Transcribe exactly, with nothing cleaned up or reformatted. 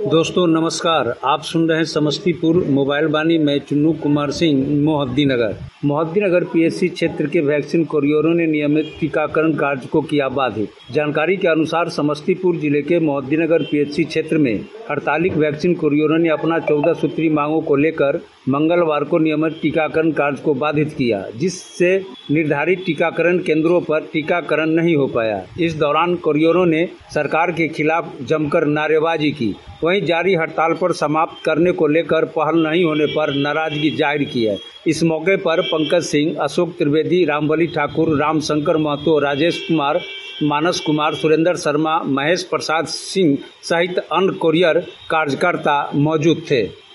दोस्तों नमस्कार। आप सुन रहे हैं समस्तीपुर मोबाइल बानी। मैं चुन्नू कुमार सिंह, मोहद्दी नगर मोहद्दी नगर पीएचसी क्षेत्र के वैक्सीन कोरियरों ने नियमित टीकाकरण कार्य को किया बाधित। जानकारी के अनुसार समस्तीपुर जिले के मोहद्दी नगर पीएचसी क्षेत्र में हड़ताली वैक्सीन कोरियरों ने अपना चौदह सूत्री मांगों को लेकर मंगलवार को नियमित टीकाकरण कार्य को बाधित किया, जिससे निर्धारित टीकाकरण केंद्रों पर टीकाकरण नहीं हो पाया। इस दौरान कोरियरों ने सरकार के खिलाफ जमकर नारेबाजी की। वहीं जारी हड़ताल पर समाप्त करने को लेकर पहल नहीं होने पर नाराजगी जाहिर की है। इस मौके पर पंकज सिंह, अशोक त्रिवेदी, रामबली ठाकुर, रामशंकर महतो, राजेश कुमार, मानस कुमार, सुरेंद्र शर्मा, महेश प्रसाद सिंह सहित अन्य कोरियर कार्यकर्ता मौजूद थे।